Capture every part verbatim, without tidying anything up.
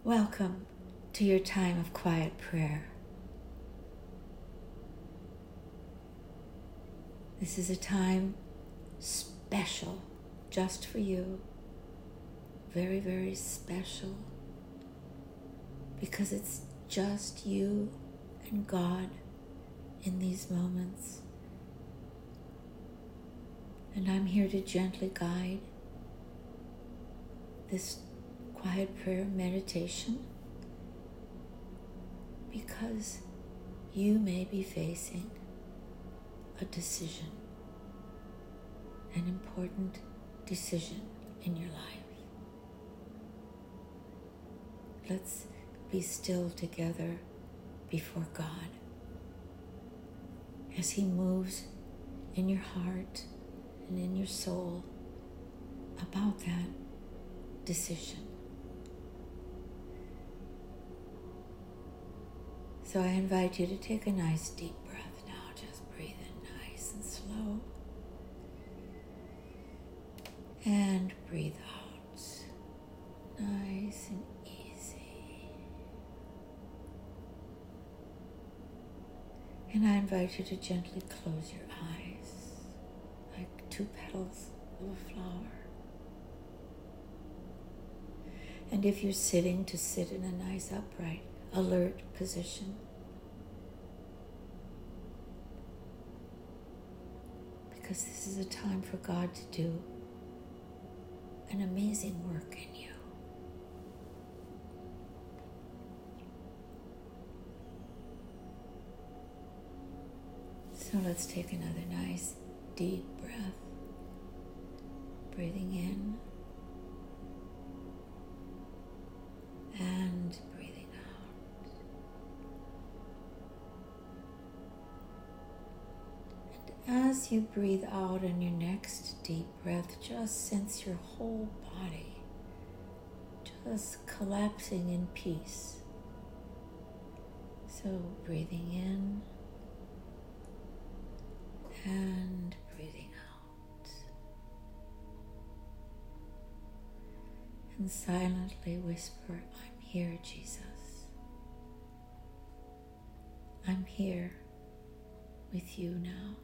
Welcome to your time of quiet prayer. This is a time special just for you. Very, very special. Because it's just you and God in these moments. And I'm here to gently guide this quiet prayer meditation because you may be facing a decision, an important decision in your life. Let's be still together before God as He moves in your heart and in your soul about that decision. So I invite you to take a nice deep breath now. Just breathe in nice and slow. And breathe out. Nice and easy. And I invite you to gently close your eyes like two petals of a flower. And if you're sitting, to sit in a nice upright, alert position. Because this is a time for God to do an amazing work in you. So let's take another nice deep breath. Breathing in and breathing out. And as you breathe out in your next deep breath, just sense your whole body just collapsing in peace. So breathing in and breathing out. And silently whisper, I'm here, Jesus. I'm here with you now.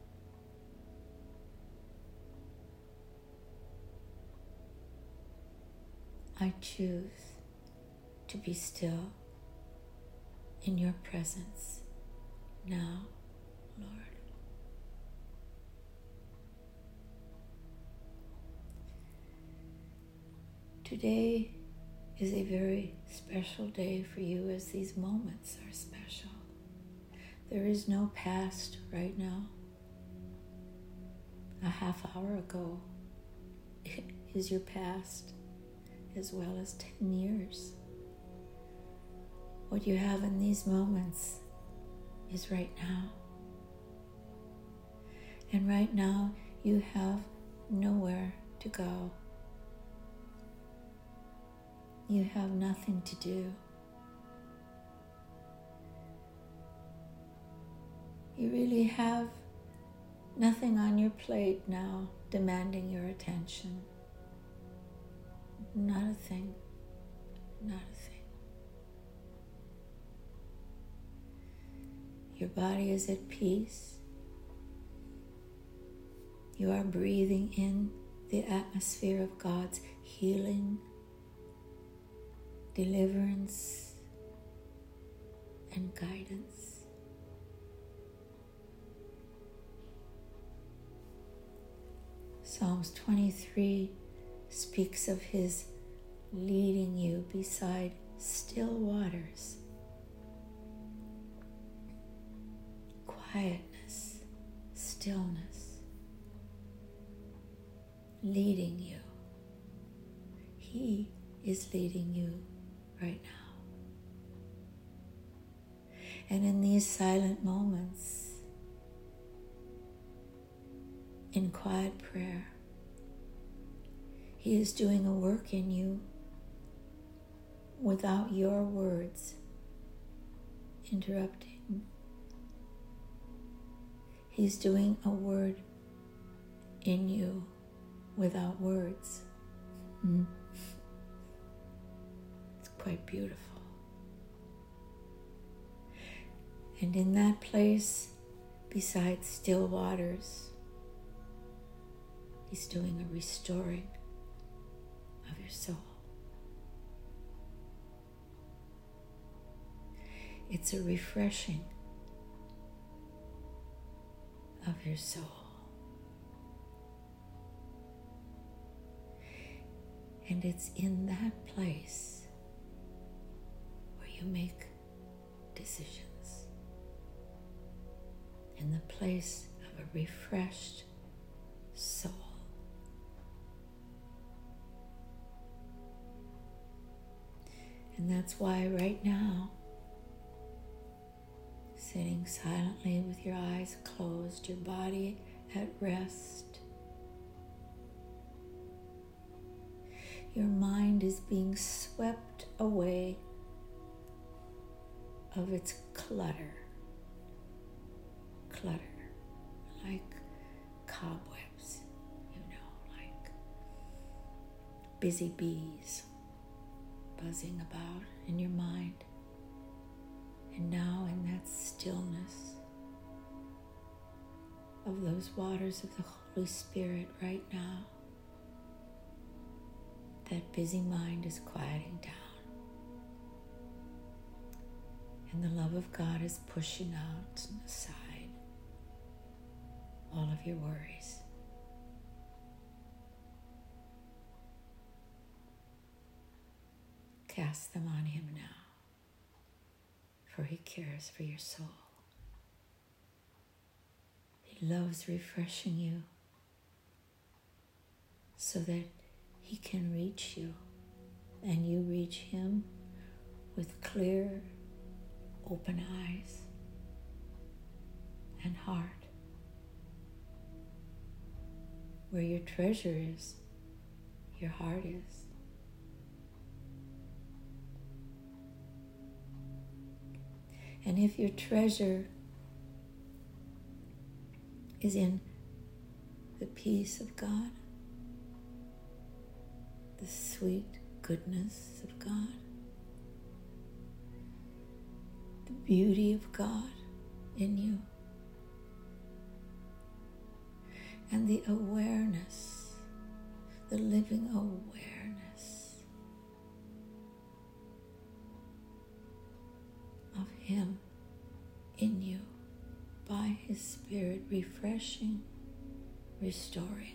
I choose to be still in your presence now, Lord. Today is a very special day for you, as these moments are special. There is no past right now. A half hour ago is your past, as well as ten years. What you have in these moments is right now. And right now, you have nowhere to go. You have nothing to do. You really have nothing on your plate now demanding your attention. Not a thing. Not a thing. Your body is at peace. You are breathing in the atmosphere of God's healing, deliverance, and guidance. Psalms twenty-three speaks of His leading you beside still waters. Quietness, stillness, leading you. He is leading you right now. And in these silent moments, in quiet prayer, He is doing a work in you without your words interrupting. He's doing a word in you without words. Mm. It's quite beautiful. And in that place, beside still waters, He's doing a restoring of your soul. It's a refreshing of your soul. And it's in that place where you make decisions. In the place of a refreshed soul. And that's why right now, sitting silently with your eyes closed, your body at rest, your mind is being swept away of its clutter. Clutter, like cobwebs, you know, like busy bees buzzing about in your mind. And now in that stillness of those waters of the Holy Spirit right now, that busy mind is quieting down. And the love of God is pushing out and aside all of your worries. Cast them on Him now, for He cares for your soul. He loves refreshing you so that He can reach you and you reach Him with clear, open eyes and heart. Where your treasure is, your heart is. And if your treasure is in the peace of God, the sweet goodness of God, the beauty of God in you, and the awareness, the living awareness of Him in you by His Spirit, refreshing, restoring,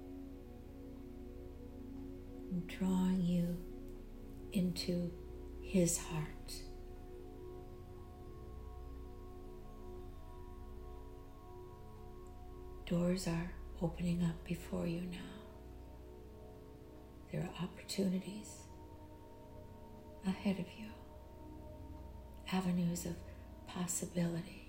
and drawing you into His heart. Doors are opening up before you now. There are opportunities ahead of you, avenues of possibility.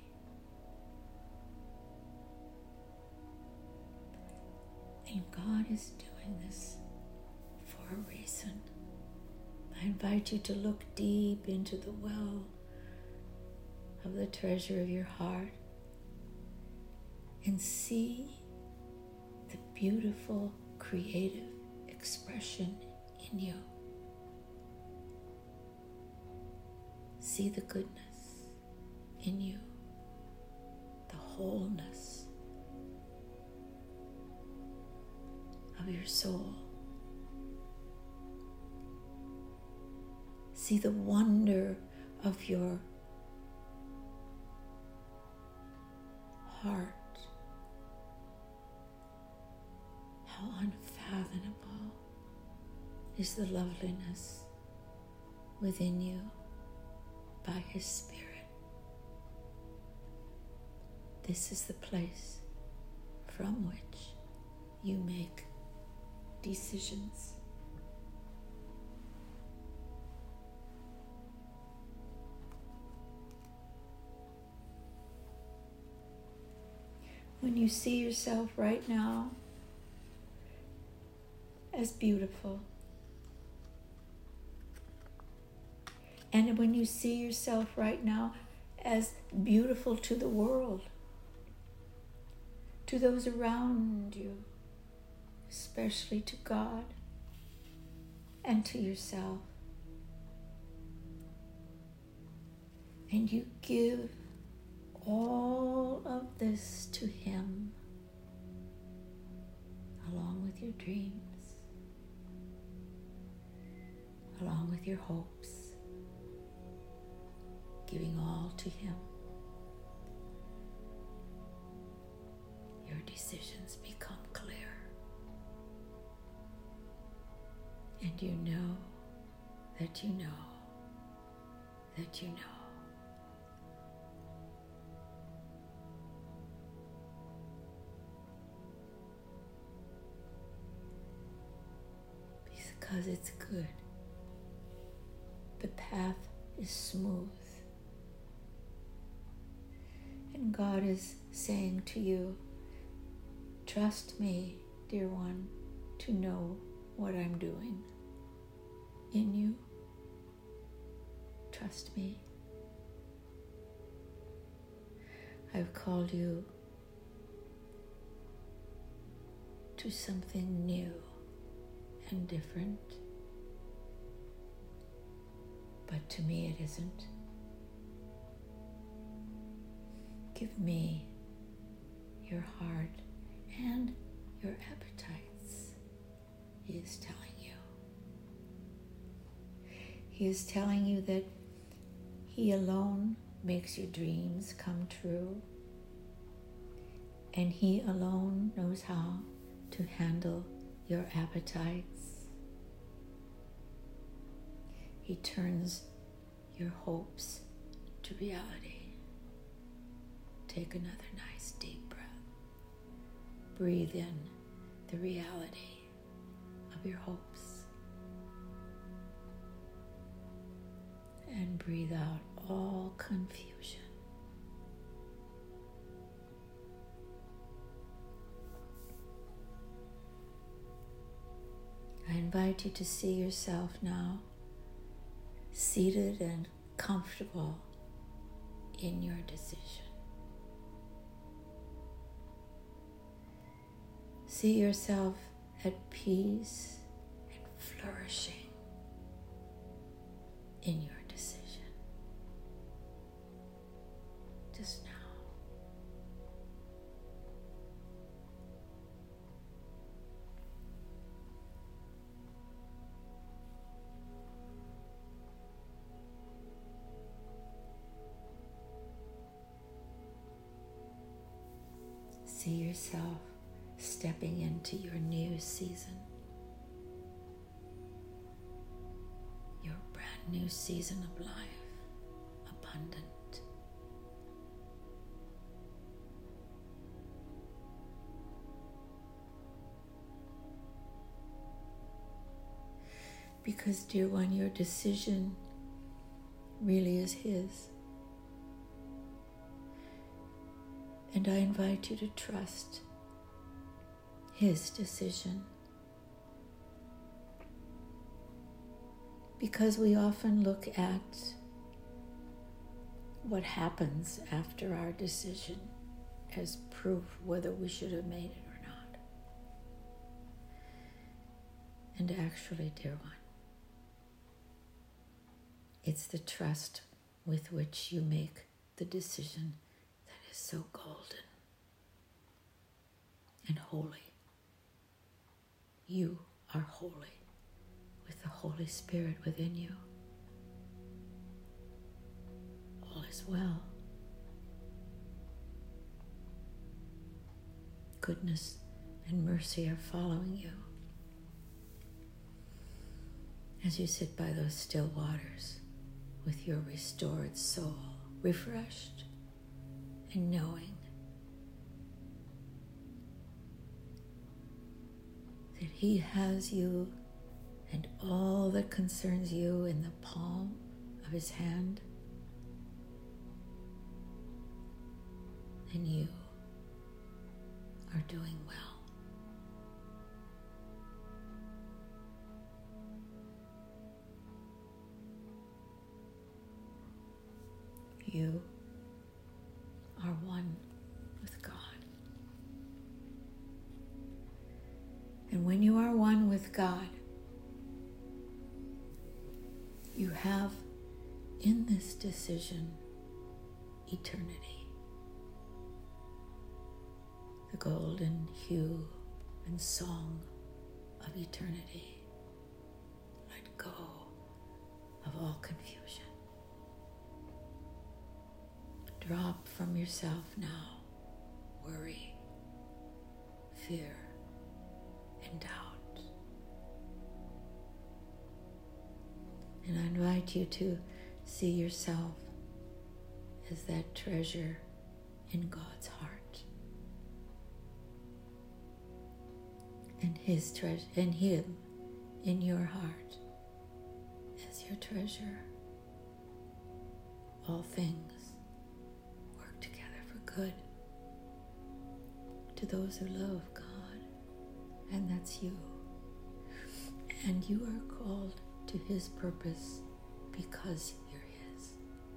And God is doing this for a reason. I invite you to look deep into the well of the treasure of your heart and see the beautiful, creative expression in you. See the goodness in you, the wholeness of your soul. See the wonder of your heart. How unfathomable is the loveliness within you by His Spirit. This is the place from which you make decisions. When you see yourself right now as beautiful, and when you see yourself right now as beautiful to the world, to those around you, especially to God and to yourself, And you give all of this to Him, along with your dreams, along with your hopes, giving all to Him. Your decisions become clear. And you know that you know that you know. Because it's good. The path is smooth. And God is saying to you, trust me, dear one, to know what I'm doing in you. Trust me. I've called you to something new and different, but to me it isn't. Give me your heart and your appetites, He is telling you. He is telling you that He alone makes your dreams come true, and He alone knows how to handle your appetites. He turns your hopes to reality. Take another nice deep breath. Breathe in the reality of your hopes. And breathe out all confusion. I invite you to see yourself now seated and comfortable in your decision. See yourself at peace and flourishing in your decision. Just now. See yourself stepping into your new season, your brand new season of life, abundant. Because, dear one, your decision really is His. And I invite you to trust His decision. Because we often look at what happens after our decision as proof whether we should have made it or not. And actually, dear one, it's the trust with which you make the decision that is so golden and holy. You are holy with the Holy Spirit within you. All is well. Goodness and mercy are following you as you sit by those still waters with your restored soul, refreshed and knowing that He has you and all that concerns you in the palm of His hand, and you are doing well. You are one with God. And when you are one with God, you have in this decision eternity. The golden hue and song of eternity. Let go of all confusion. Drop from yourself now worry, fear, and doubt. And I invite you to see yourself as that treasure in God's heart. And His treasure, and Him in your heart as your treasure. All things work together for good to those who love God, and that's you. And you are called to His purpose because you're His.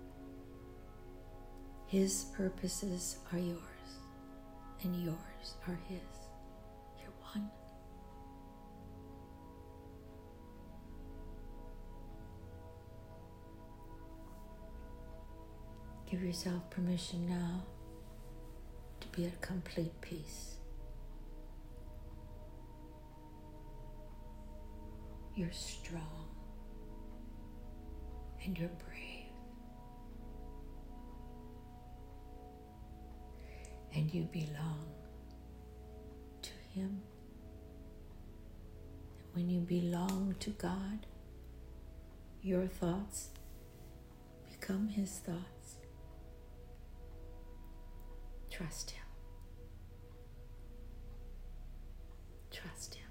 His purposes are yours, and yours are His. You're one. Give yourself permission now to be at complete peace. You're strong and you're brave. And you belong to Him. And when you belong to God, your thoughts become His thoughts. Trust Him. Trust Him.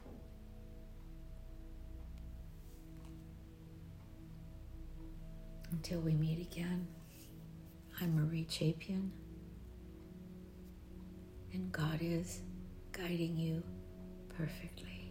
Until we meet again, I'm Marie Chapin, and God is guiding you perfectly.